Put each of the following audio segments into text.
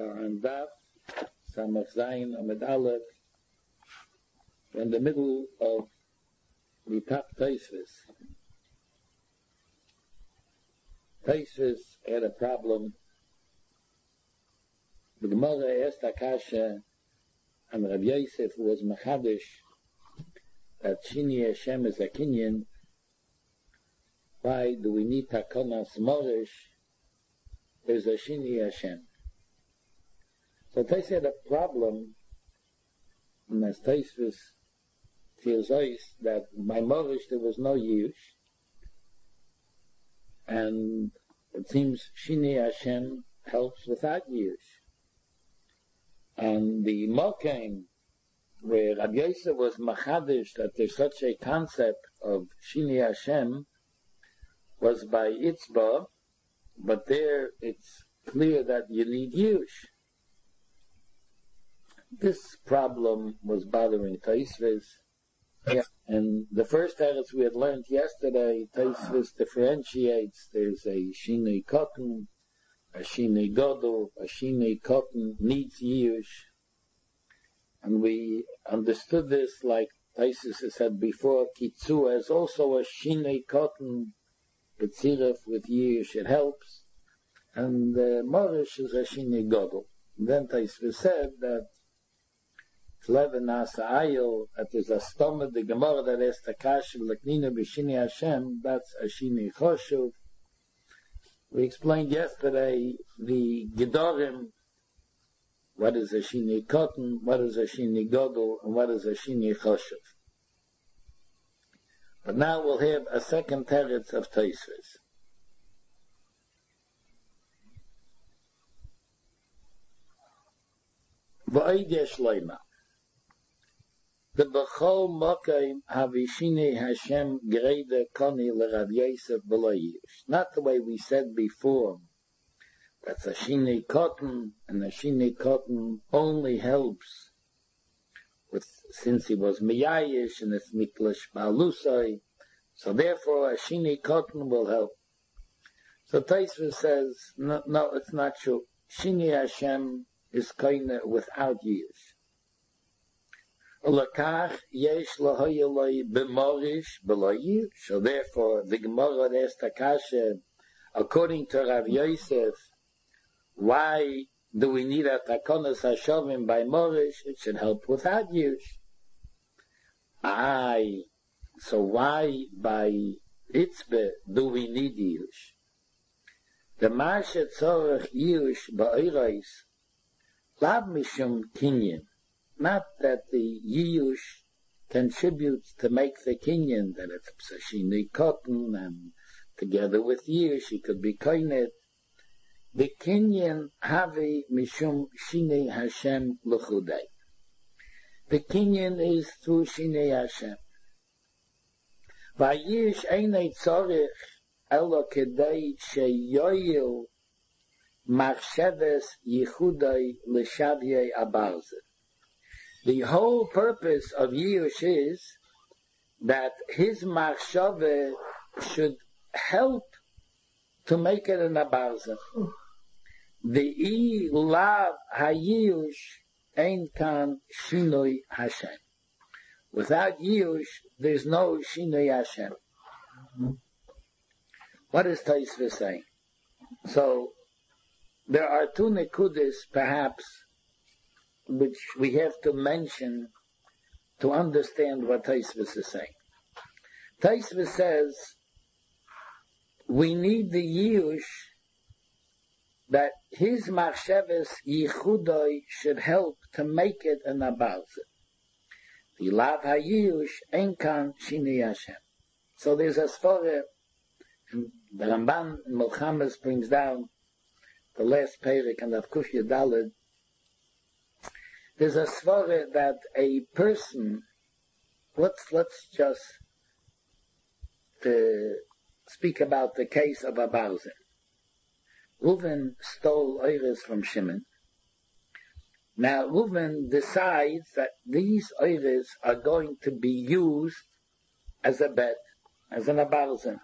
are on Daf Samach Zayin Amid Aleph. We're in the middle of the top Taisvis. Taisvis had a problem. The Gemara asked Akasha and Rabbi Yosef, who was Machadish, that Shini Hashem is a Kinyan. Why do we need Takonas Morish? There's a Shini Hashem. So Taisvis had a problem, and as Taisvis feels that by Morish there was no use, and it seems Shini Hashem helps without use. And the Mokaim, where Rabbi Yosef was Machadish that there's such a concept of Shini Hashem, was by Itzba, but there it's clear that you need Yush. This problem was bothering Taisvis. Yeah. And the first teretz we had learned yesterday, Taisvis differentiates. There's a Shinei Cotton, a Shinei Godel, a Shinei Cotton needs Yush. And we understood this like Taisvis has said before, Kitzua is also a Shinei Cotton, Betziref with Yush, it helps. And Morish is a Shinei Godel. And then Taisvis said that Leven Nasa Ayil, that is a stomach, the Gemara that is Takash, L'knina B'Shini Hashem, that's a Shini Choshuv. We explained yesterday the Gedorim, what is a Shini Cotton, what is a Shini Godel, and what is a Shini Choshuv. But now we'll have a second teretz of Taisvis. V'oid yesh loima. The Bechol Mokaim Havishini Hashem Greda Koni LeRav Yosef B'lo Yush. Not the way we said before. That's a Shini Cotton, and a Shini Cotton only helps with, since he was Miyayish and it's Miklish Ba'alusai, so therefore a Shini Cotton will help. So Taisvis says, no, it's not true. Shini Hashem is kind without Yush. Lakach yesh lahoyeloi b'morish b'loyi. So therefore, the Gemara asked Akasha, according to Rav Yosef, why do we need a takonas hashavim by morish? It should help without use. So why by itzbe do we need use? The marsha tzorach use ba'orais lav mishum kinyan. Not that the Yush contributes to make the Kinyan, that it's Psashini Cotton, and together with Yush, he could be Koinet. The Kinyan Havi Mishum Shine Hashem L'chudei. The Kinyan is through Shine Hashem. Vayish Einei Tzorich Elo Kedei Sheyoyil Machsheves Yichudei L'Shavye Abarze. The whole purpose of Yush is that his machshava should help to make it an abarza. The lav hayush ein kan shinoi Hashem. Without Yush, there's no shinoi Hashem. What is Taisvis saying? So there are two nekudis, perhaps, which we have to mention to understand what Taisvis is saying. Taisvis says we need the Yush, that his machsheves yichudoi should help to make it an abarza. The lav hayush enkan shini Hashem. So there's a svara, and the Ramban in Milchames brings down the last perik and of Kufya Daled. There's a svara that a person, let's just speak about the case of Abarzin. Reuven stole oires from Shimon. Now Reuven decides that these oires are going to be used as a bet, as an Abarzin,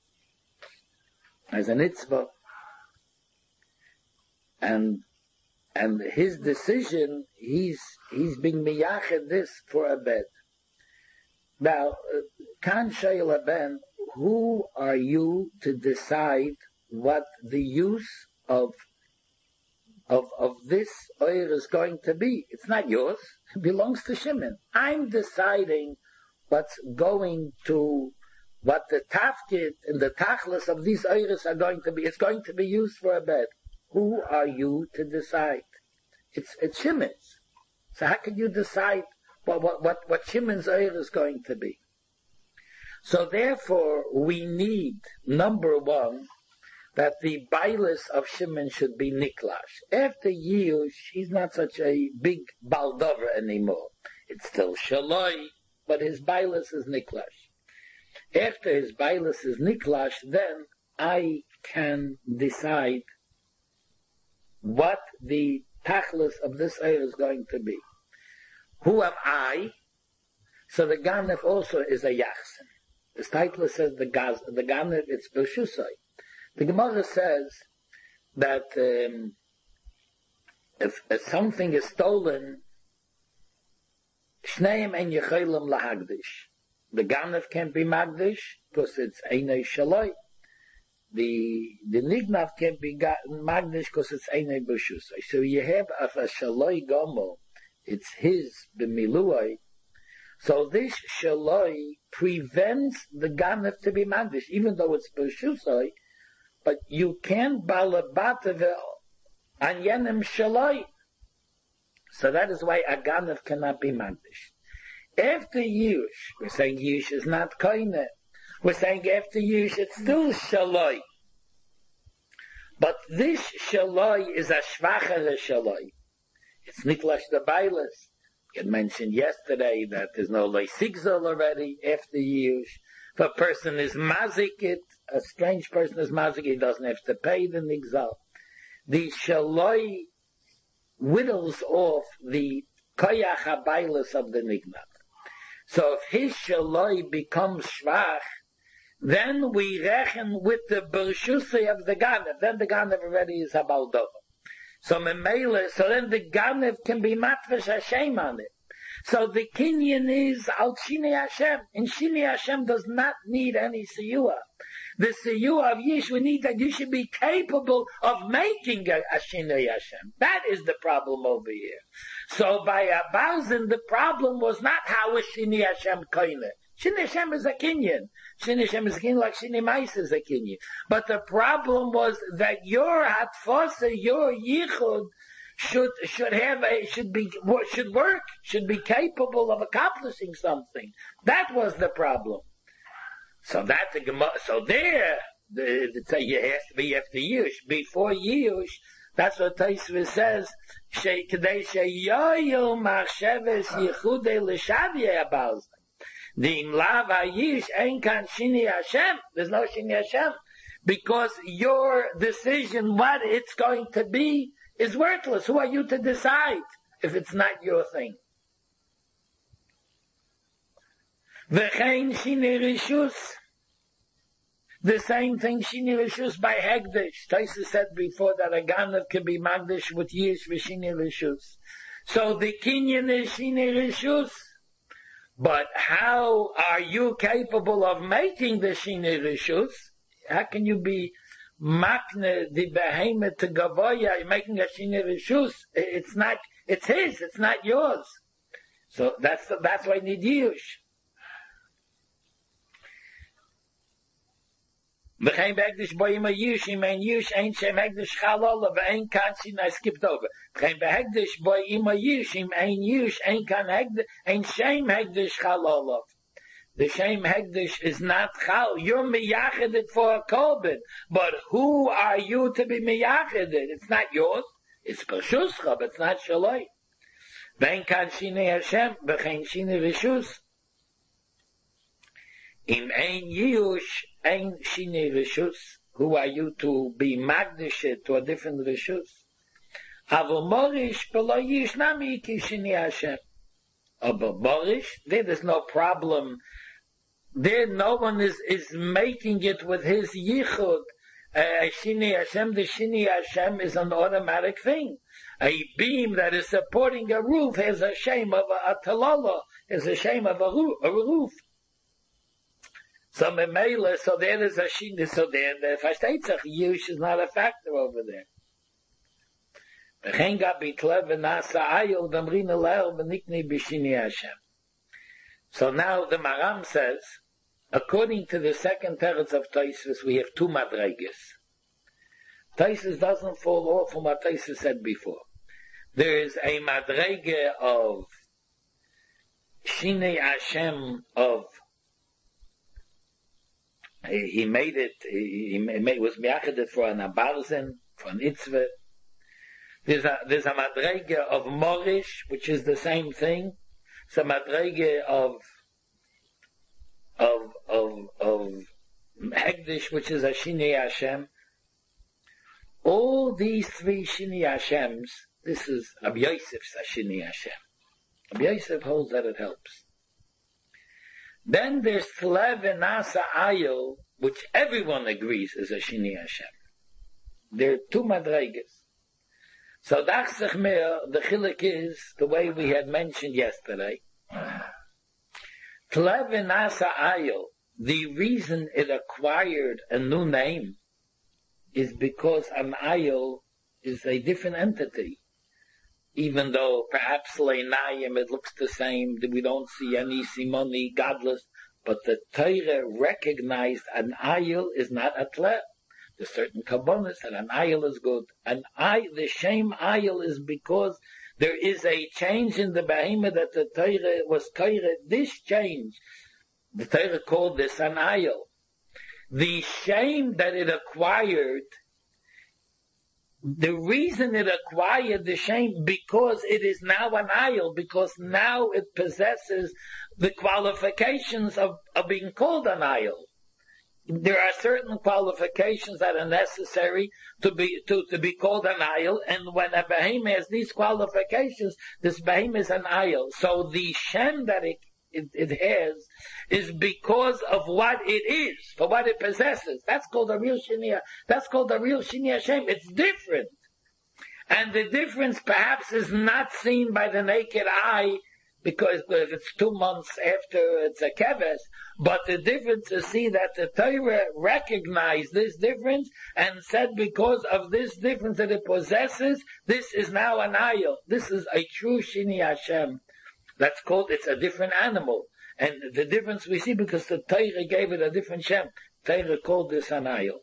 as an itzvah. And And his decision, he's being miyached this for a bed. Now, Kan Sheil Ben, who are you to decide what the use of this oil is going to be? It's not yours. It belongs to Shimon. I'm deciding what the tafkid and the tachlis of these oiris are going to be. It's going to be used for a bed. Who are you to decide? It's Shimon's. So how can you decide what Shimon's oil is going to be? So therefore, we need, number one, that the bailis of Shimon should be niklash. After Yush, he's not such a big baldover anymore. It's still shaloi, but his bailis is niklash. After his bailis is niklash, then I can decide what the tachlis of this air is going to be. Who am I? So the Ganef also is a Yachsen. The title says the Ganef, it's B'Shusay. The Gemara says that if something is stolen, Shneim en Yechelim lahagdish. The Ganef can't be magdish because it's Einei Shaloi. The Nignav can't be magdish because it's Einei B'Shusay. So you have a Shaloi Gomo, it's his b'miluay. So this Shaloi prevents the Ganef to be magdish, even though it's B'Shusay. But you can't balabatav an yenem Shaloi. So that is why a Ganef cannot be magdish. After Yush, we're saying Yush is not koine. We're saying after Yush it's still Shaloi. But this Shaloi is a schwachere Shaloi. It's niklash the bailis. We had mentioned yesterday that there's no leisigzol already after Yush. If a person is mazikit, a strange person is mazikit, he doesn't have to pay the nigzal. The Shaloi whittles off the koyach habailis of the nignav. So if his Shaloi becomes shvach, then we reckon with the Bershusay of the Ganef. Then the Ganef already is Habaldova. So then the Ganef can be matvash Hashem on it. So the Kinyan is al Shini Hashem. And Shini Hashem does not need any siyua. The siyua of Yish, we need that you should be capable of making a Shini Hashem. That is the problem over here. So by Abauzin, the problem was not how is Shini Hashem koine. Shini Hashem is a Kinyan. Shini Hashem is a Kinyan like Shini Mais is a Kinyan. But the problem was that your Hatfosa, your Yichud, should work, should be capable of accomplishing something. That was the problem. So that the Gemara, so there, you have to be after Yush. Before Yush, that's what Taisva says, Kedei sheyoyu machsheves yichudei l'shavye abaz. The imlav hayish ain't kan Shini Hashem. There's no Shini Hashem. Because your decision, what it's going to be, is worthless. Who are you to decide if it's not your thing? V'chein Shini Rishus. The same thing Shini Rishus by Hegdish. Taisa said before that a Ganef can be Magdish with Yish v'Shini Rishus. So the Kinyan is Shini Rishus. But how are you capable of making the Shini Rishus? How can you be makne the behemoth to Gavoya making a Shini Rishus? It's not, it's his, it's not yours. So that's why you need Yush. V'chein behegdish bo ima Yush, im ein Yush, ein shem hegdish chalala, v'ein kan shin, I skipped over. V'chein behegdish bo ima Yush, im ein Yush, ein kan hegdish, ein shem hegdish chalala. The shem hegdish is not chal. You're miyacheded for a korban. But who are you to be miyacheded? It's not yours. It's b'shuscha, but it's not shaloi. V'ein kan shini Hashem, v'chein shini rishus. Im ein Yush, ein Shini Rishus. Who are you to be magdished to a different Rishus? Avo Morish, Belo Yish, Nami Iki Shini Hashem. But Morish, there's no problem. There no one is making it with his Yichud. Shini Hashem, the Shini Hashem is an automatic thing. A beam that is supporting a roof has a shame of a talala, has a shame of a roof. So Memela, so there is a Shini, so there, the Versteht Yush is not a factor over there. So now the Maram says, according to the second teretz of Tosfos, we have two madreges. Tosfos doesn't fall off from what Tosfos said before. There is a madrege of Shinei Hashem of he was me'achaded for an abarzen, for an itzvah. There's a madrege of Morish, which is the same thing. It's a madrege of Hegdish, which is a Shinei Hashem. All these three Shinei Hashems, this is Rabbi Yosef's Shinei Hashem. Rabbi Yosef holds that it helps. Then there's Tlev and Nasa Ayil, which everyone agrees is a Shinei Hashem. There are two madreges. So Dachsech Meir, the chilek is the way we had mentioned yesterday. Tlev and Nasa Ayil, the reason it acquired a new name is because an Ayil is a different entity. Even though perhaps Leinayim it looks the same, we don't see any simoni, godless, but the Torah recognized an Ayil is not a Tlev. There's certain kabbonis that an ayil is good. The shame ayil is because there is a change in the behemoth that the Torah was Torah. This change, the Torah called this an ayil. The shame that it acquired, the reason it acquired the shame, because it is now an ayil, because now it possesses the qualifications of being called an ayil. There are certain qualifications that are necessary to be called an ayil, and when a behemoth has these qualifications, this behemoth is an ayil. So the shem that it has is because of what it is, for what it possesses. That's called a real Shinei. That's called a real Shinei Hashem. It's different, and the difference perhaps is not seen by the naked eye, because if it's 2 months after it's a keves, but the difference is see that the Torah recognized this difference and said because of this difference that it possesses, this is now an ayil. This is a true Shinei Hashem. That's called, it's a different animal. And the difference we see because the Torah gave it a different Shem. Torah called this an ayil.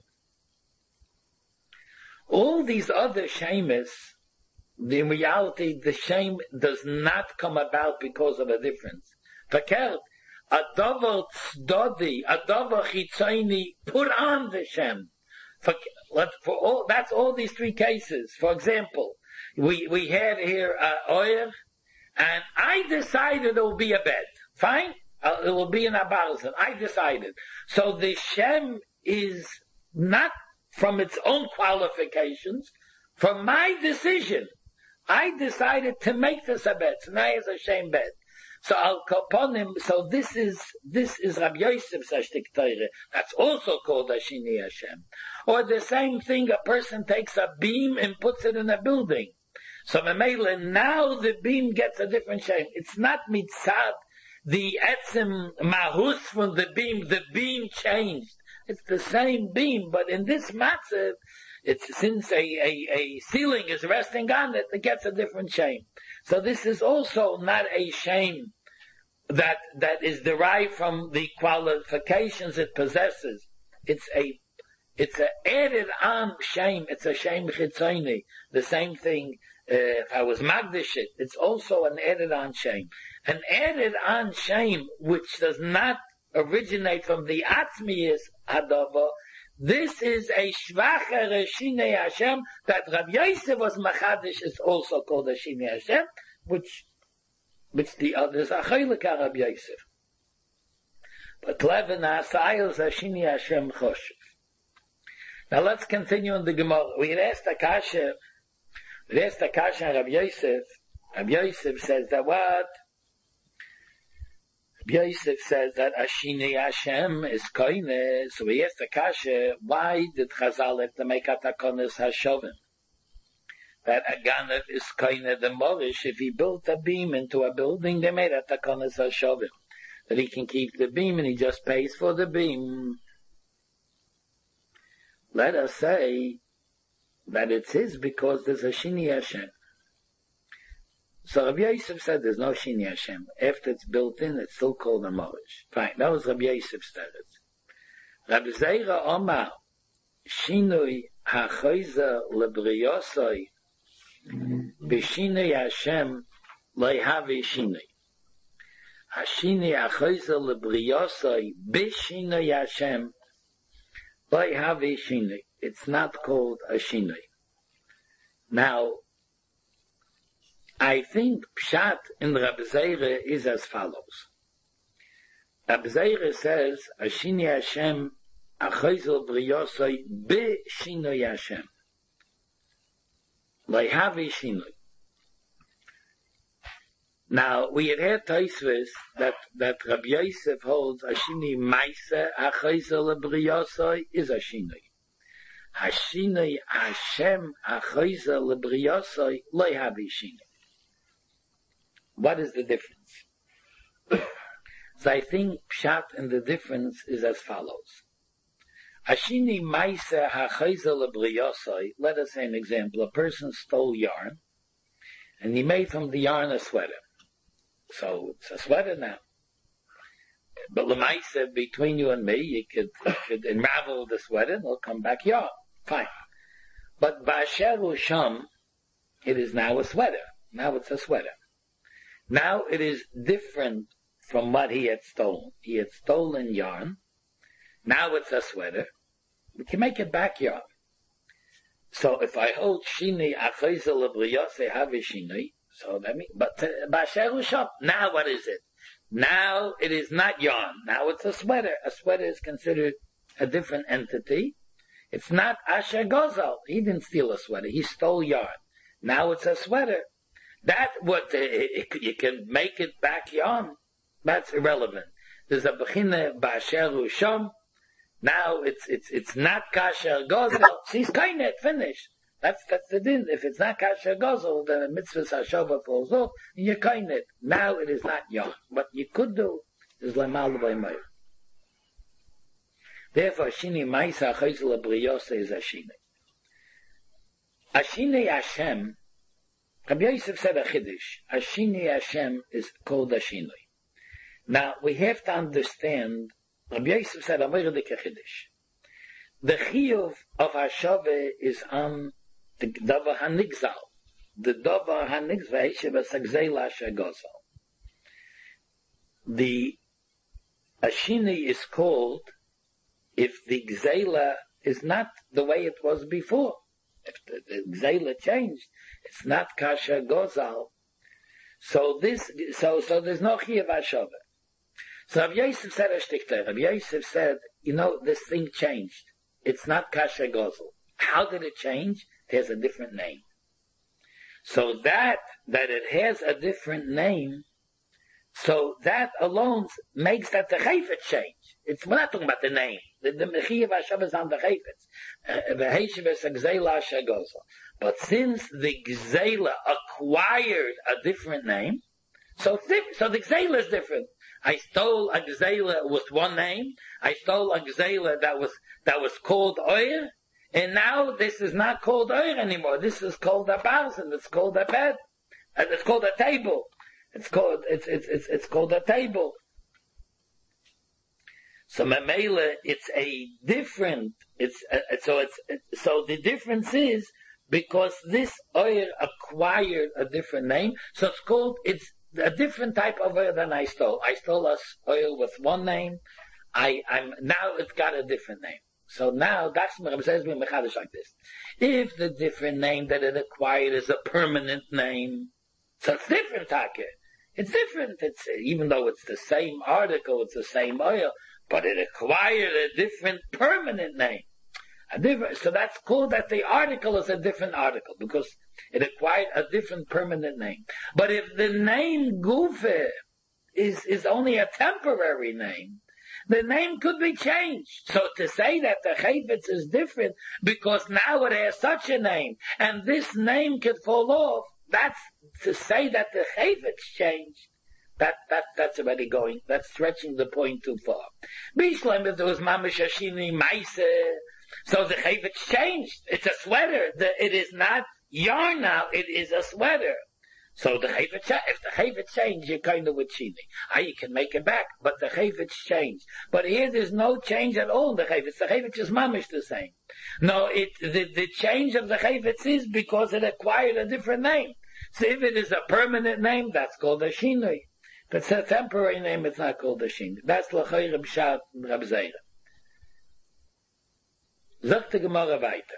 All these other shemes, in reality, the shame does not come about because of a difference. Verkehrt, a davar tzedodi, a davar chitzoni, put on the shem. That's all these three cases. For example, we had here oyer, and I decided it will be a bed. Fine? It will be an abarzan. I decided. So the shem is not from its own qualifications, from my decision. I decided to make this a bed. So now it's a shame bed. So I'll upon him. So this is Rabbi Yosef's Ashtik Torah. That's also called a Shinei Hashem. Or the same thing, a person takes a beam and puts it in a building. So Memela, now the beam gets a different shape. It's not mitzad, the etzim mahus from the beam changed. It's the same beam, but in this matzav, it's since a ceiling is resting on it, it gets a different shame. So this is also not a shame that is derived from the qualifications it possesses. It's an added on shame. It's a shame chitzoni. The same thing. If I was magdish it, it's also an added on shame. An added on shame which does not originate from the atzmiyus hadava. This is a shvacher Shinei Hashem that Rabbi Yosef was machadish is also called a Shinei Hashem, which the others are chaylik Rabbi Yosef. But Levin Asayil is a Shinei Hashem choshev. Now let's continue in the Gemara. We had asked Akasha on Rabbi Yosef. Rabbi Yosef says that what? Yosef says that Ashini Hashem is koine, so he asked the kasha, why did Chazal have to make a takonis hashovim? That a ganav is koine the morish, if he built a beam into a building, they made a takonis hashovim. That he can keep the beam and he just pays for the beam. Let us say that it's his because there's a Shini Hashem. So Rabbi Yosef said there's no Shini Hashem. After it's built in, it's still called a Morish. Fine, that was Rabbi Yosef's teretz. Rabbi Zeira Omar, Shinui HaChoyzer Lebriyosoi, B'Shinui Hashem Leihavi Shinui. Hashini HaChoyzer Lebriyosoi, B'Shinui Hashem Leihavi Shinui. It's not called a Shinui. Now, I think Pshat in Rabbi Zeira is as follows. Rabbi Zeira says, Ashini Hashem, Achoyzel Briyosoi, Be Shinoi Hashem. Leihavi Shinoi. Now, we had heard Tosfos that Rabbi Yosef holds Ashini Maisa, Achoyzel Briyosoi is a Shinoi. Hashini Hashem, Achoyzel Briyosoi, Leihavi Shinoi. What is the difference? So I think Pshat and the difference is as follows. Ashini Maisa HaChoyzer Lebriyosoi, let us say an example. A person stole yarn, and he made from the yarn a sweater. So it's a sweater now. But Lemaisa, between you and me, you could unravel the sweater and it'll come back yarn. Fine. But Ba'asher Usham, it is now a sweater. Now it's a sweater. Now it is different from what he had stolen. He had stolen yarn. Now it's a sweater. We can make it back yarn. So if I hold Shini Achoyzer Lebriyosei Havi Shinui, so that means, but Ba'asher Usham, now what is it? Now it is not yarn. Now it's a sweater. A sweater is considered a different entity. It's not Asher Gozal. He didn't steal a sweater. He stole yarn. Now it's a sweater. That what you can make it back yarn. That's irrelevant. There's a bechina ba'asher usham. Now it's not kasher gozel. She's kainet finished. That's the din. If it's not kasher gozel, the mitzvah hashava falls off. And you're kainet. Now it is not yarn. What you could do is lemal b'mayr. Therefore, shini ma'isa choyzel lebriyosei is ashini. Ashini Hashem. Rabbi Yosef said a chiddush. Ashini Hashem is called Ashinoi. Now, we have to understand, Rabbi Yosef said a very chiddush. The chiyuv of Hashove is on the davar hanigzal. The davar hanigzal, Heshev Sagzeila Shagozal. The Ashini is called if the gzeila is not the way it was before. If the gzeila changed, it's not kasher gozal. So there's no chiyuv hashava. So Rabbi Yosef said a shtickler. Rabbi Yosef said, this thing changed. It's not kasher gozal. How did it change? It has a different name. So that it has a different name, so that alone makes that the chayfet change. We're not talking about the name. The chiyuv hashava is on the chayfet. The heshev is a gzeila shagozal. But since the gzeila acquired a different name, so the gzeila is different. I stole a gzeila with one name. I stole a gzeila that was called oyer, and now this is not called oyer anymore. This is called a barzin. It's called a bed. It's called a table. It's called a table. So Mamela, it's a different. So the difference is because this oil acquired a different name. So it's a different type of oil than I stole. I stole a oil with one name. Now it's got a different name. So now that's what Rabbi says mechadish like this. If the different name that it acquired is a permanent name, so it's different, Taka. It's different. It's even though it's the same article, it's the same oil, but it acquired a different permanent name. So that's called that the article is a different article because it acquired a different permanent name. But if the name Gufe is only a temporary name. The name could be changed. So to say that the Chayvetz is different because now it has such a name and this name could fall off, that's to say that the Chayvetz changed. That's already that's stretching the point too far. Bishlam, if there was Mamash Hashini Maise, so the Chayvetz changed. It's a sweater. It is not yarn now, it is a sweater. So the Chayvetz, if the Chayvetz changed, you're kind of with Shini. You can make it back, but the Chayvetz changed. But here there's no change at all in the Chayvetz. The Chayvetz is mamish the same. No, the change of the Chayvetz is because it acquired a different name. So if it is a permanent name, that's called a Shinui. If it's a temporary name, it's not called a Shinui. That's L'chayr B'shat Rab Zeira. Sagt die Gemara weiter.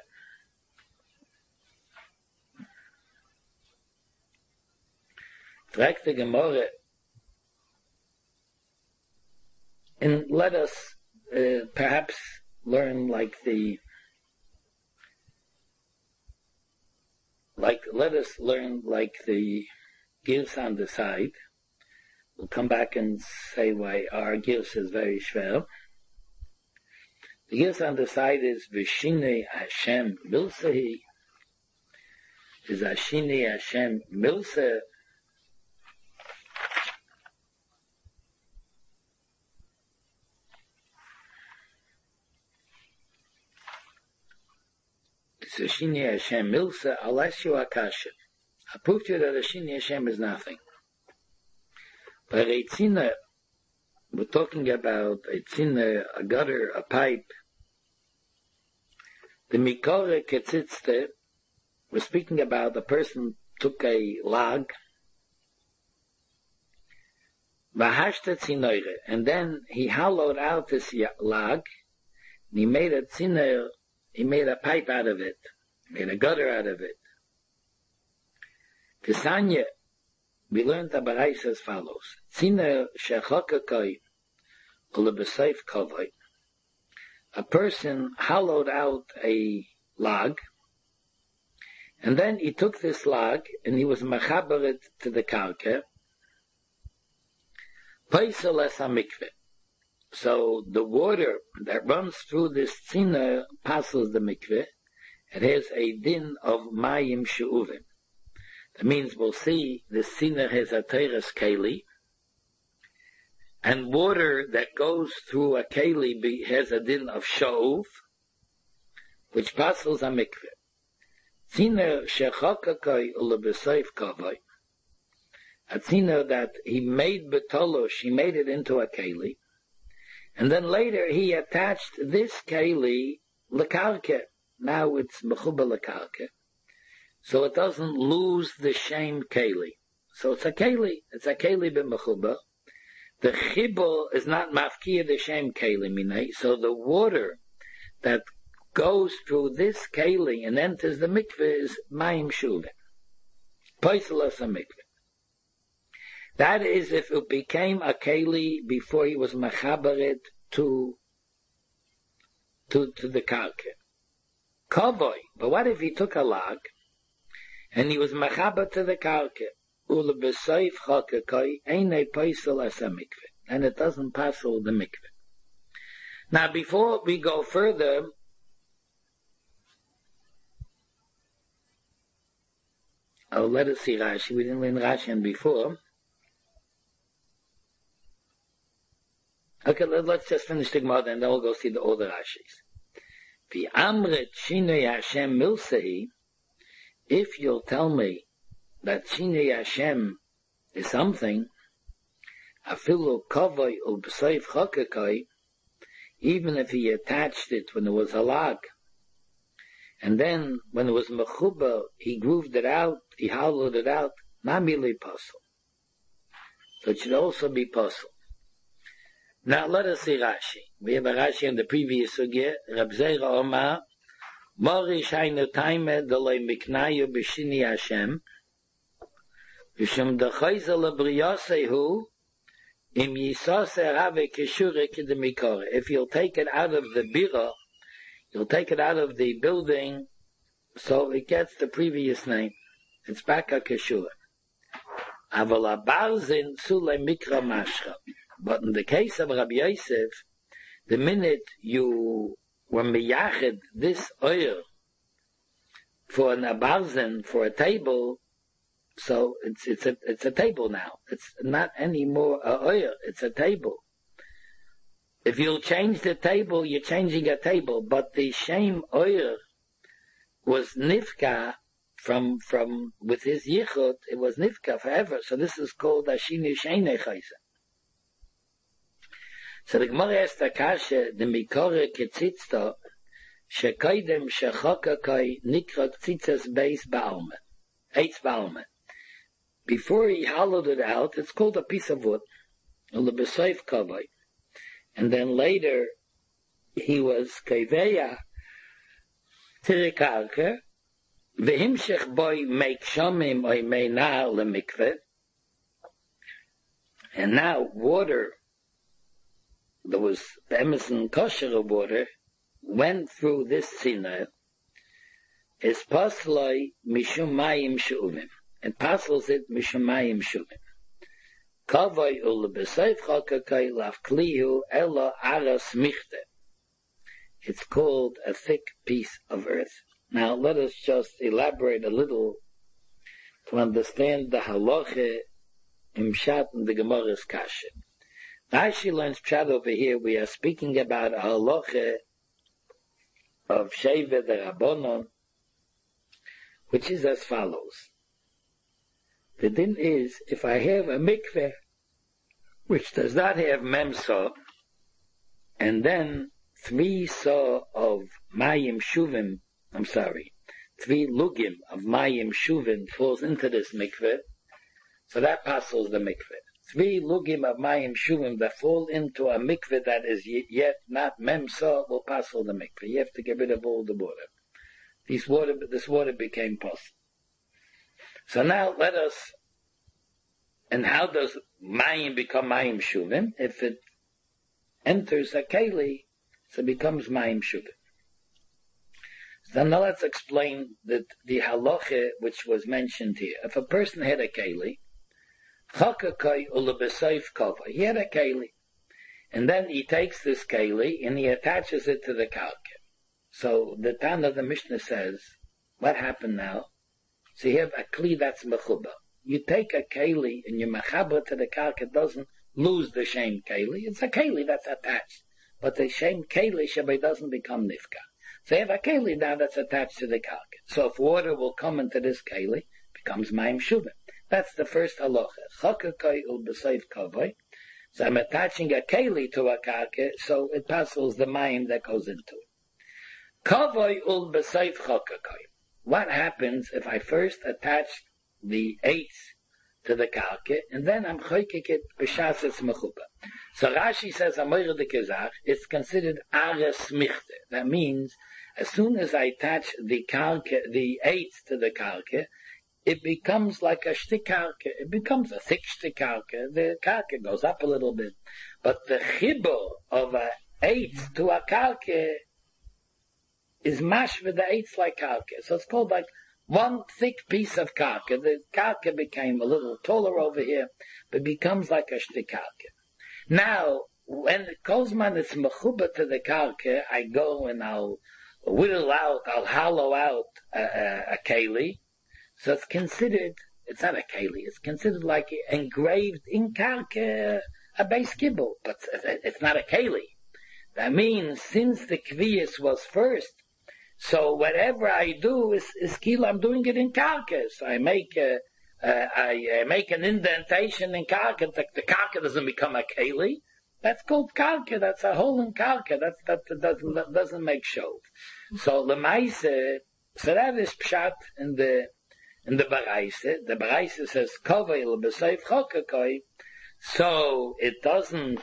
Fragt the Gemara, and let us perhaps learn let us learn like the Girs on the side. We'll come back and say why our Girs is very schwer. The Girs on the side is V'shinei Hashem Milsehi. Is Hashinei Hashem Milseh. Hashini Hashem Milsa, I'll ask you Akasha. I proved to you that Hashini Hashem is nothing. But Eitzina, we're talking about Eitzina, a gutter, a pipe. The Mikore Ketzitzte, we're speaking about a person took a log, Vahashta Tzinoire, and then he hollowed out this log, and he made a tzinoir. He made a pipe out of it, made a gutter out of it. Kesanya, we learned the Baraisa as follows. Tzina shechakakoi ulebesayf kovoi. A person hollowed out a log, and then he took this log, and he was mechaber to the karka, paisel es hamikveh. So the water that runs through this tzina passes the mikveh. It has a din of mayim she'uvim. That means we'll see the tzina has a teres keli, and water that goes through a keli has a din of she'uv, which passes a mikveh. Tzina shechakakoi ulebesayf kavoi. A tzina that he made betolosh, he made it into a keli. And then later he attached this keli lekarke. Now it's mechuba lekarke. So it doesn't lose the shame keli. So it's a keli. It's a keli b'mechuba. The chibur is not mafkia the shame keli minay. So the water that goes through this keli and enters the mikveh is mayim shuvim. Paisalas a mikveh. That is if it became a keli before he was mechabered to the karka. Kavoi. But what if he took a log and he was mechaber to the karka? Ule b'seif chakakai einei paisel as a mikveh. And it doesn't passel the mikveh. Now before we go further, let us see Rashi. We didn't learn Rashi before. Okay, let's just finish the Gemara and then we'll go see all the Rashis. The Amret Shinei Hashem Milsei, if you'll tell me that Shinei Hashem is something, Afilu Kavoi ul B'seif Chakakai, even if he attached it when it was a log, and then when it was Mechuba, he grooved it out, he hollowed it out, Namili Puzzle. So it should also be puzzle. Now let us see Rashi. We have a Rashi in the previous sugya. Rab Zeira Omar, Mori Shainu Taime Deloi Miknayu B'Shini Hashem, V'Shem D'Chayze L'Briyosehu, Im Yisose Rave Keshure K'Demikore. If you'll take it out of the bira, you'll take it out of the building, so it gets the previous name. It's back a Keshure. Aval abarzin sule mikra mashcha. But in the case of Rabbi Yosef, the minute you were miyached this oil for an abarzin, for a table, so it's a table now. It's not anymore a oil, it's a table. If you'll change the table, you're changing a table, but the shem oil was nifka from with his yichud, it was nifka forever. So this is called ashinu sheine chayse. So the Gemara asks the kasha, the mikore ketzitzto, shekoidem shechokakai nikra tzitzas beis ba'almen, eitz ba'almen. Before he hollowed it out, it's called a piece of wood, ulebesoif kavai. And then later, he was kaveya to the karka, v'himshech boy make shomim oy meinar lemikveh. And now water, there was Emerson kosher water, went through this sinner, is pasloi mishum mayim shuvim. It passes it mishum mayim shuvim. Kavoi ulebesoif chokakai lavklihu elo aras michte. It's called a thick piece of earth. Now let us just elaborate a little to understand the halacha im Pshat in the Gemara's kasha. Rashi learns Pshat over here. We are speaking about a halacha of Sheva the Rabbanon, which is as follows. The din is, if I have a mikveh which does not have memsa, and then 3 saw of mayim shuvim, 3 lugim of mayim shuvim falls into this mikveh, so that passes the mikveh. 3 lugim of mayim shuvim that fall into a mikveh that is yet not memsa will passel the mikveh. You have to get rid of all the water. This water became possible. So now let us, and how does mayim become mayim shuvim? If it enters a keli, so it becomes mayim shuvim. So now let's explain the halacha which was mentioned here. If a person had a keli, chakakai ulebesoif kova, he had a keli, and then he takes this keli and he attaches it to the karka. So the Tana of the Mishnah says, what happened now? So you have a kli that's mechuba. You take a keli and you mechaber to the karka, it doesn't lose the shem keli. It's a keli that's attached. But the shem keli shabay doesn't become nifka. So you have a keli now that's attached to the karka. So if water will come into this keli, it becomes mayim shuvim. That's the first halacha. Chakakai ul b'seif kavoi. So I'm attaching a keli to a karka, so it passes the mayim that goes into it. Kavoi ul b'seif chakakai. What happens if I first attach the eitz to the karka, and then I'm choykik it b'shas it's mechuba? So Rashi says, Amoyer de Kezach, it's considered ares michte. That means, as soon as I attach the karka, the eitz to the karka, it becomes like a shtik karka. It becomes a thick shtik karka. The karka goes up a little bit. But the chibur of a eitz to a karka is mash with the eitz like karka. So it's called like one thick piece of karka. The karka became a little taller over here, but becomes like a shtik karka. Now, when it goes man, it's mechuba to the karka, I go and I'll hollow out a keli. So it's considered, it's not a keli, it's considered like engraved in karka, a base kibble, but it's not a keli. That means since the kviyas was first, so whatever I do is kila, I'm doing it in karka. So I make an indentation in karka. The karka doesn't become a keli. That's called karka. That's a hole in karka. That doesn't make shov. So lemaise, so that is pshat in the baraise. The baraise says kavei l'beseif chokakoi. So it doesn't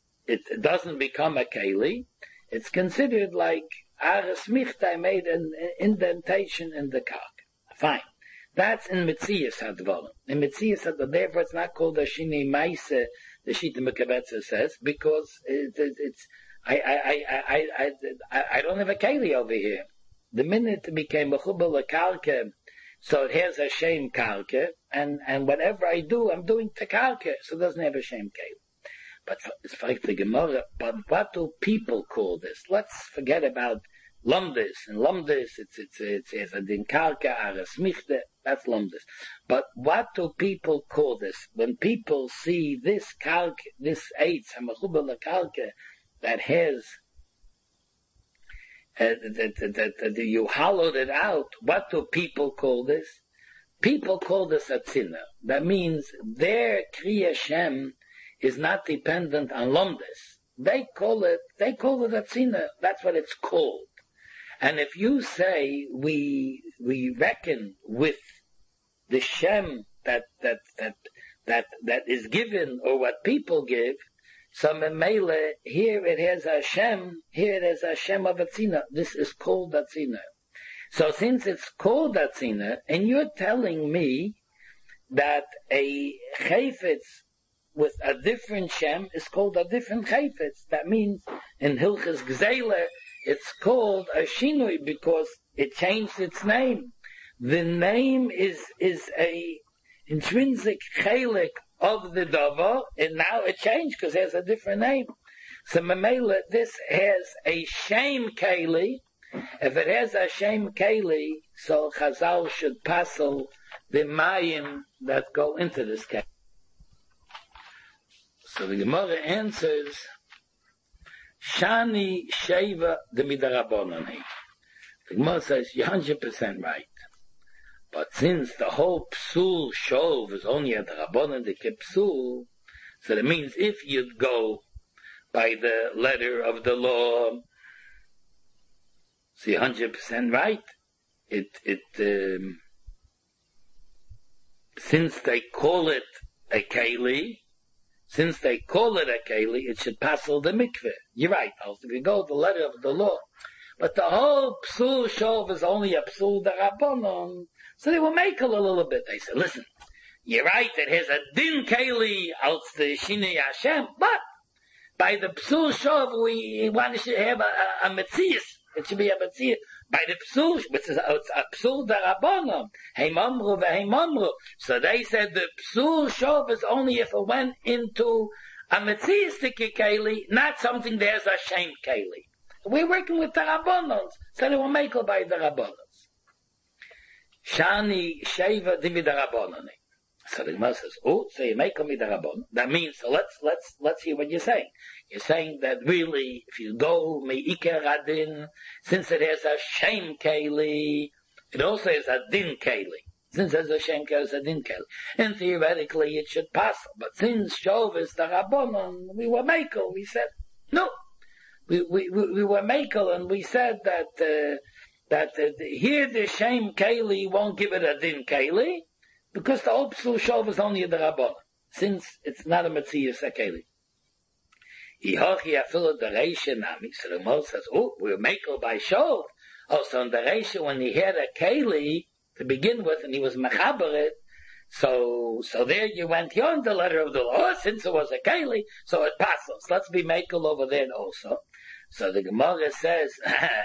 become a keli. It's considered like ares michte. I made an indentation in the karka. Fine. That's in Metzias Hadvarim. In Metzias Hadvarim, therefore it's not called a Shini Maise, the Shita Mekabetza says, because I don't have a keli over here. The minute it became a chubal karka, So it has a shem karka, and whatever I do, I'm doing to karka, so it doesn't have a shem keli. But it's like the Gemara, but what do people call this? Let's forget about lumdis. And lumdis, it's a dinkarka, a smichte, that's lumdis. But what do people call this? When people see this karka, this eitz, hamachubel karka, that has, you hollowed it out, what do people call this? People call this a tzina. That means their kriya shem is not dependent on lumdis. They call it a tzina. That's what it's called. And if you say we reckon with the shem that is given or what people give, so memele, here it has a shem of a tzina. This is called a tzina. So since it's called a tzina, and you're telling me that a chayfetz with a different shem is called a different chayfetz. That means in Hilchas Gzeile it's called a shinui because it changed its name. The name is a intrinsic chelik of the davar, and now it changed because it has a different name. So Mamela, this has a shem keli. If it has a shem keli, so Chazal should passel the mayim that go into this keli. So the Gemara answers, Shani Sheva de Midarabonon. The Gemara says, you're 100% right. But since the whole Psul Shov is only at the Rabbonon de Kepsul, so that means if you'd go by the letter of the law, so you're 100% right. Since they call it a Keli, it should pass all the mikveh. You're right. Also, if you go the letter of the law, but the whole psul shov is only a psul darabonon, so they will make a little bit. They say, listen, you're right. It has a din keli out the shinei Hashem, but by the psul shov we want to have a metzias. It should be a metzias. By the psul, which is a psul darabonon, heimamru veheimamru. So they said the psul shov is only if it went into a metziastic keli, not something there's a shame keli. We're working with the Rabbonons, so they will make it by the Rabbonons. Shani Sheva Dimi the Rabbononi. So the Gemara says, oh, so you make it with the Rabbon. That means, so let's hear what you're saying. You're saying that really, if you go Me'ikar Adin, since it has a Shem Keli, it also has a Din Keli. Since there's a Shem Keli, it's a Din Keli. And theoretically it should pass. But since Shov is the Rabbonon, we were Mekel, we said, no. We were Mekel, and we said that here the Shem Keli won't give it a Din Keli, because the Opsul Shov is only the Rabban, since it's not a Metzias a Keli. Ihochi afilo the Reisha Nami, so the Moshe says, oh, we're Mekel by Shov. Also on the Reisha, when he had a Keli to begin with, and he was Mechaber it, so there you went on the letter of the law, since it was a Keli, so it passes. Let's be Mekel over there also. So the Gemara says,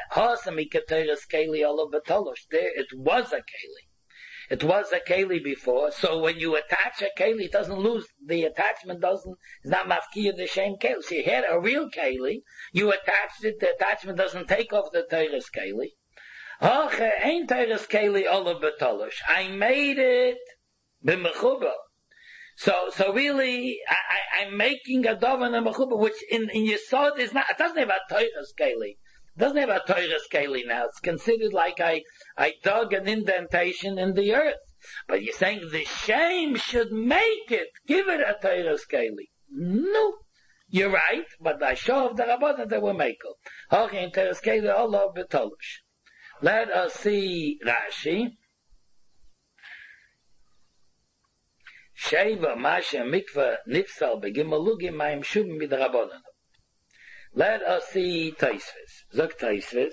there it was a Keli. It was a Keli before, so when you attach a Keli, it doesn't lose, the attachment is not mafkiyah the same Keli. So you had a real Keli, you attached it, the attachment doesn't take off the Teres Keli. Ain't Teres Keli olav betolosh. I made it b'mechuba. So really, I'm making a daven and mechuba, which in Yesod is not, it doesn't have a Teres Keli. It doesn't have a Teres Keli now. It's considered like I dug an indentation in the earth. But you're saying the shame should make it, give it a Teres Keli. No. You're right, but I show of the Rabbana they were makel. Okay, in Teres Keli, Allah betolush. Let us see Rashi. Sheva Masha Mikva Nifsal Begimalugim Maim Shubim Midrabanan. Let us see Taisvis. Zok Taisvis.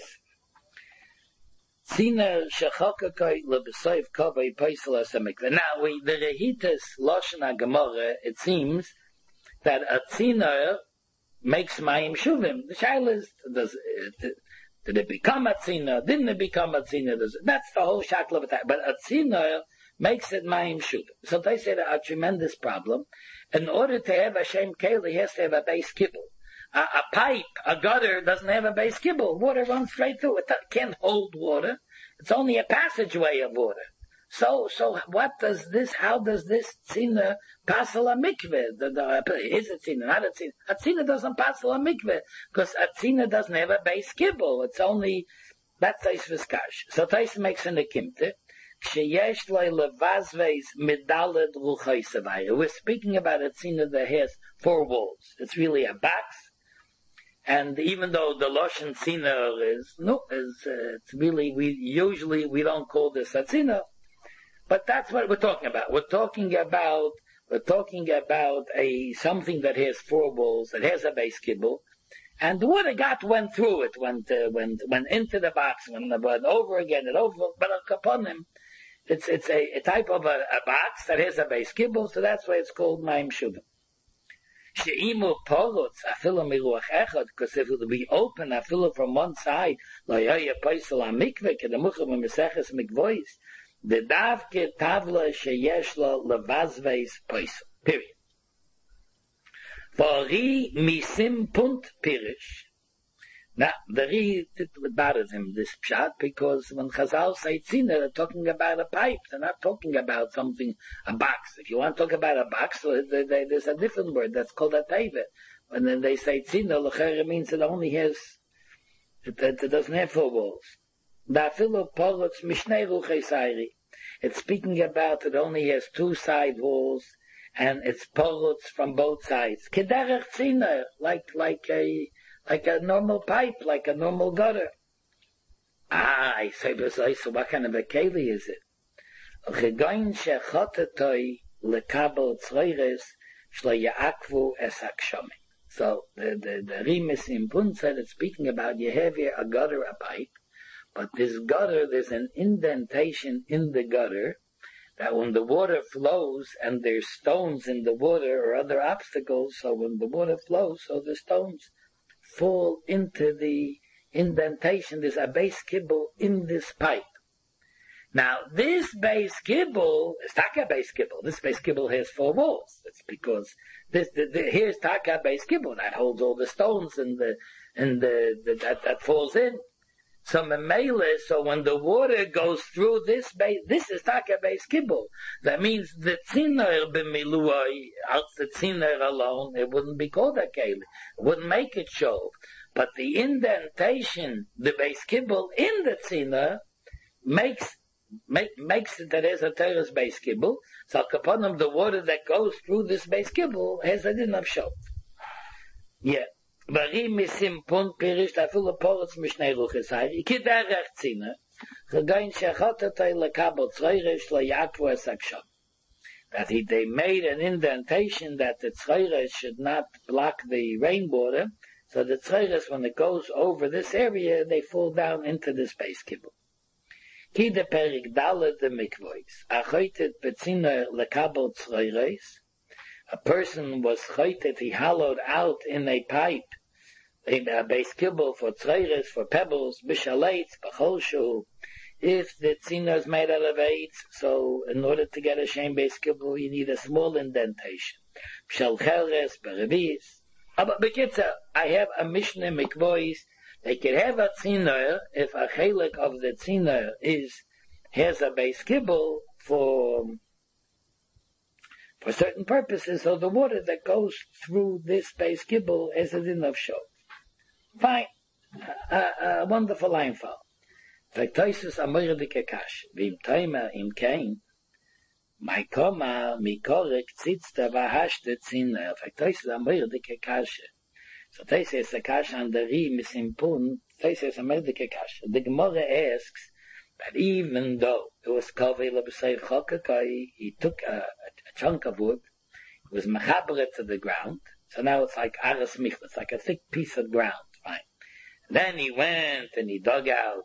Tzina Shachakakai Lebesayv Kavay Paisel Asamikva. Now, the Rehitas Lashon Gemara, it seems that a Tzina makes Maim Shuvim. The Shaila is, Did it become a tzina? Didn't it become a tzina? That's the whole shakla of it. But a tzina makes it ma'im shut. So they say that a tremendous problem. In order to have a shem keli, he has to have a base kibble. A pipe, a gutter doesn't have a base kibble. Water runs straight through it. It can't hold water. It's only a passageway of water. So how does this tzina passel a mikveh? Is it tzina, not a tzina? A tzina doesn't passel a mikveh, because a tzina doesn't have a base kibble. It's only, that's Tais Vizkash. So Tais makes an akimte. We're speaking about a tzina that has 4 walls. It's really a box. And even though the Loshen tzina it's really, we don't call this a tzina. But that's what we're talking about. We're talking about something that has 4 walls, that has a base kibble, and the water went through it, went into the box, went over again and over, but upon him, it's a type of a box that has a base kibble, so that's why it's called Maim Shuvim. She'imu polutz afilu miruach echad, because if it would be open afilu from one side, lo yoye poisel amikveh, kedemuchah b'meseches mikvois, the davke tavla sheyesh lo levazveis poisel. Period. V'ri misim punt pirish. Now, the Ri bothers him, this pshat, because when Chazal say tzina, they're talking about a pipe. They're not talking about something, a box. If you want to talk about a box, there's a different word that's called a teivet. And then they say tzina, l'chera means it only has, it doesn't have 4 walls. Da'afilu polutz mishnei ruchei sayri. It's speaking about it only has 2 side walls, and it's polutz from both sides. Kederech tzina, like a normal pipe, like a normal gutter. I say, so what kind of a keli is it? Chegoin shechotetoi lekabel tzreires shlo yaakvu es hakshomim. So the Rimis in Pun said it's speaking about you have here a gutter, a pipe, but this gutter, there's an indentation in the gutter that when the water flows and there's stones in the water or other obstacles, so when the water flows, so the stones fall into the indentation. There's a base kibble in this pipe. Now, this base kibble is taka base kibble. This base kibble has 4 walls. It's because here's taka base kibble that holds all the stones that falls in. So memele, so when the water goes through this base, this is taka base kibble. That means the tziner b'miluai, out the tziner alone, it wouldn't be called a keli. It wouldn't make it show. But the indentation, the base kibble in the tziner, makes it that there's a teres base kibble. So kaponim, the water that goes through this base kibble has a din of show. Yeah. Bari misim pun pirish afilu polutz mishnei ruchei sayri. Kiderech tzina. Chegoin shechotetoi lekabel tzreires lo yaakvu es hakshomim. That they made an indentation that the tzreires should not block the rainwater, so the tzreires, when it goes over this area, they fall down into the space kibble. Ki de perik dalet de mikvois. Achoitet betzina lekabel tzreires. A person was chaytet, he hollowed out in a pipe, in a base kibble for tzreires, for pebbles, b'shaleitz, b'cholshu. If the tzina is made out of eights, so in order to get a shem base kibble, you need a small indentation. B'shal cheres, b'revis. But bekitza, I have a mishnah mikvois. They could have a tzina if a chelik of the tzina has a base kibble for certain purposes, so the water that goes through this base kibble is a din of show. Fine. A wonderful line fall. Vektoisus amoridike kash. Vim toima im kain. My koma mikorek tzitsta vahashte tzina. Vektoisus amoridike kash. So they say it's a kash on the ri misimpun. They say it's amoridike kash. The Gemara asks that even though it was kaveh lebesei chokakai, he took a chunk of wood, it was mechaber to the ground, so now it's like aras michla, it's like a thick piece of ground, fine. And then he went and he dug out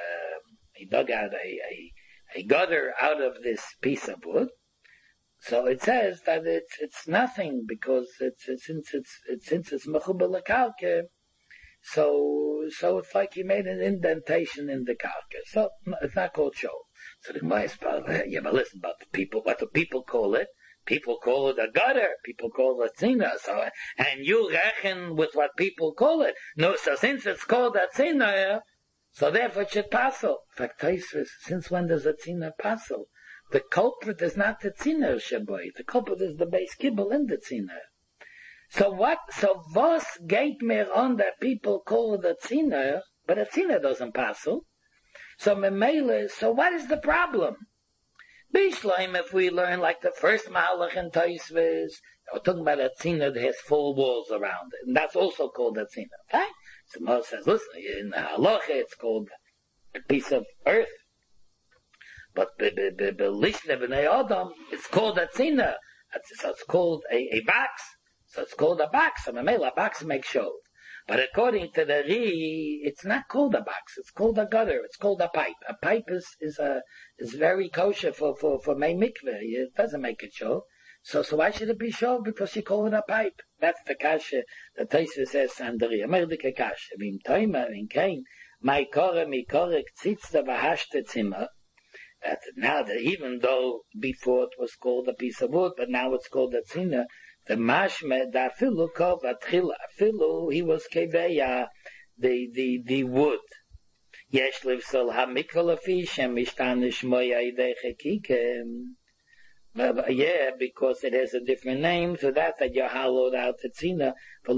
a gutter out of this piece of wood. So it says that it's nothing, because since it's mechuber lekalke, so so it's like he made an indentation in the carcass. So it's not called shov. So the Gemara is, but listen about the people. What do people call it? People call it a gutter. People call it a tzina. So, and you reckon with what people call it. No, so since it's called a tzina, so therefore it should passel. In fact, Tosfos, since when does a tzina passel? The culprit is not the tzina shaboy. The culprit is the base kibble in the tzina. So what? So was geht mir on that people call it a tzina, but a tzina doesn't passel. So memele. So what is the problem? Bishleim, if we learn like the first Mahalach in Tosfos, we're talking about a tzina that has 4 walls around it, and that's also called a tzina. Okay? So Moses says, listen, in the halacha it's called a piece of earth, but b'lishne b'nei Adam it's called a tzina. So it's called a box. So it's called a box. So a box makes shov. But according to the Ri, it's not called a box. It's called a gutter. It's called a pipe. A pipe is very kosher for my mikveh. It doesn't make it shov. So why should it be shov? Because you call it a pipe. That's the kasha. The Tosfos says, Sandri, Amerdike kasha. Vim toima, vim kain, my kore, ktsitzta v'hashte tzimmer. That now that even though before it was called a piece of wood, but now it's called a tzina, the mashme, the afilu kov atchila, afilu, he was keveya, the wood. Yesh livsol ha-mikvah lafi, shem mishtanish moya idei chekike. Yeah, because it has a different name, so that you hollowed out the tzina.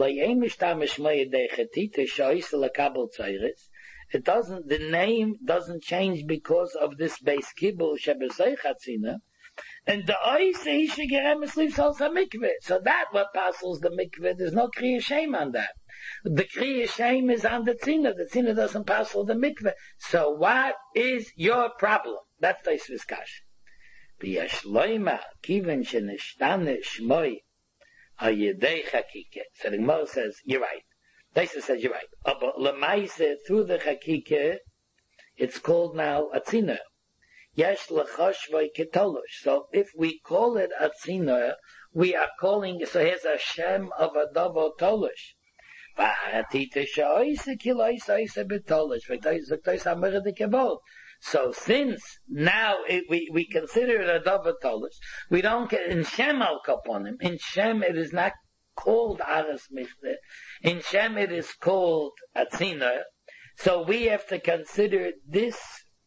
It doesn't, the name doesn't change because of this base kibul shebeseich hatzina. And the oise ishigerem sleeps also mikveh. So that what passes the mikveh. There's no kriya shame on that. The kriya shame is on the tzina. The tzina doesn't pass the mikveh. So what is your problem? That's the Tosfos kasha. V'yashloima kiven shenishtane shmoi hayedei chakike. So the Gemara says, you're right. Tosfos says, you're right. But lemaise, through the chakike, it's called now a tzina. Yesh lechoshvoi ketolosh. So if we call it a tzina, we are calling, so here's a shem of a dovo tolosh. V'haratite she'oise kiloise oise betolosh. V'tois amere de kevod. So since now we consider it a dovo tolosh, we don't get in shem al kaponim. In shem it is not called aras michte. In shem it is called a tzina. So we have to consider this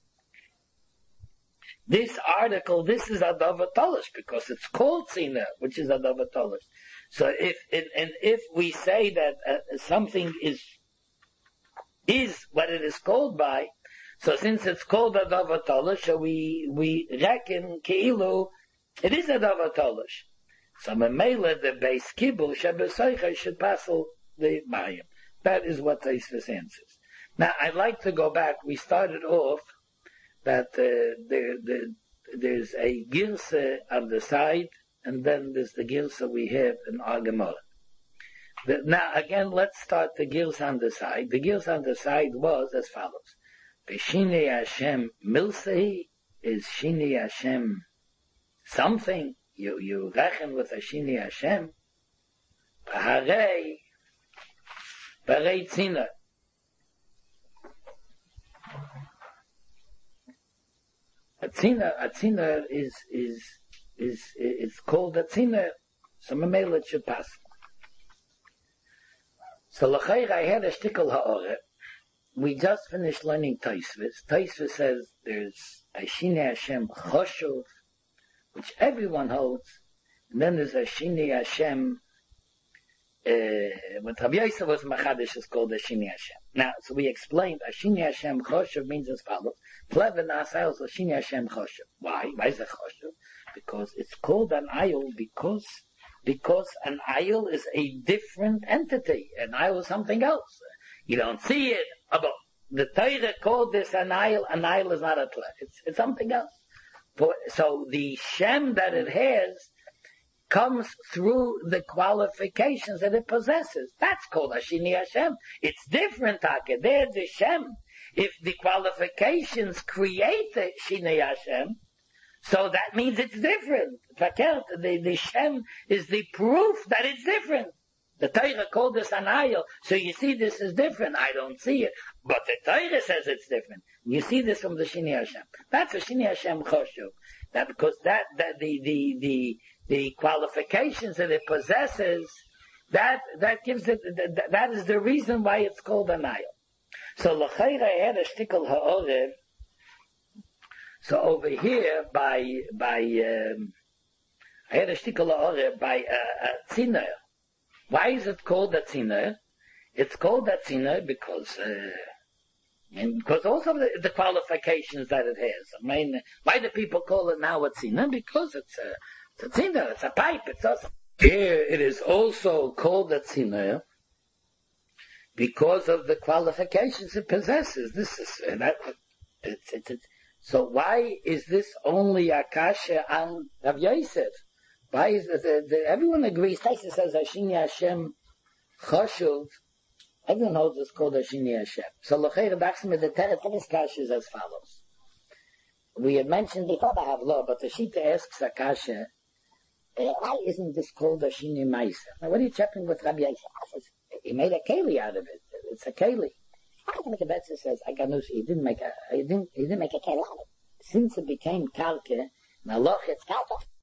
article, this is a davatolish, because it's called tzina, which is a davatolish. So if we say that something is what it is called by, so since it's called a davatolish, so we reckon keilu, it is a davatolish. So memela the base kibul shebesoicha should passel the bayim. That is what Tosfos answers. Now I'd like to go back. We started off that there's a girsa on the side, and then there's the girsa we have in our Gemara. Now again, let's start the girsa on the side. The girsa on the side was as follows: V'shinei Hashem milsehi, is Shinei Hashem something you reckon with a Shinei Hashem? B'harei tzina. A tzina is called a tzina. So memela it should pass. So l'chayr I had a shtickle ha'ore. We just finished learning Tosfos. Tosfos says there's a Shinei Hashem choshuv, which everyone holds, and then there's a Shinei Hashem. When Rabbi Yosef was Machadish, is called a Shinei Hashem. Now, so we explained a Shinei Hashem choshuv means as follows: Pleven asayos a Shinei Hashem choshuv. Why? Why is it choshuv? Because it's called an ayil because an ayil is a different entity. An ayil is something else. You don't see it. But the Torah called this an ayil. An ayil is not a tle. It's something else. So the shem that it has comes through the qualifications that it possesses. That's called a Shinei Hashem. It's different, Taka. There's the Shem. If the qualifications create the Shinei Hashem, so that means it's different. The Shem is the proof that it's different. The Torah called this an ayil, so you see this is different. I don't see it, but the Torah says it's different. You see this from the Shini Hashem. That's a Shini Hashem choshuv. That because that the qualifications that it possesses, that gives it, that is the reason why it's called an ayil. So l'chayra I had a shtickle ha'orev. So over here by I had a shtickle ha'orev by a tziner. Why is it called a tziner? It's called a tziner because also the qualifications that it has. I mean, why do people call it now a tziner? Because it's a tziner, it's a pipe. It's also here. It is also called a tziner because of the qualifications it possesses. This is so. Why is this only a kasha on Rav Yosef? Why is it, everyone agrees? Taisa says Hashini Hashem choshuv. Everyone knows it's called Hashini Hashem. So l'chayr b'achsim the teretz kasha is as follows. We had mentioned before the Havlah, but the Shita asks Akasha, why isn't this called Hashini Maisa? Now, what are you checking with Rabbi Yosef? He made a keli out of it. It's a keli. The Betzer says, I got no. He didn't make a keli out of it. Since it became kalke, now loch it's kalke.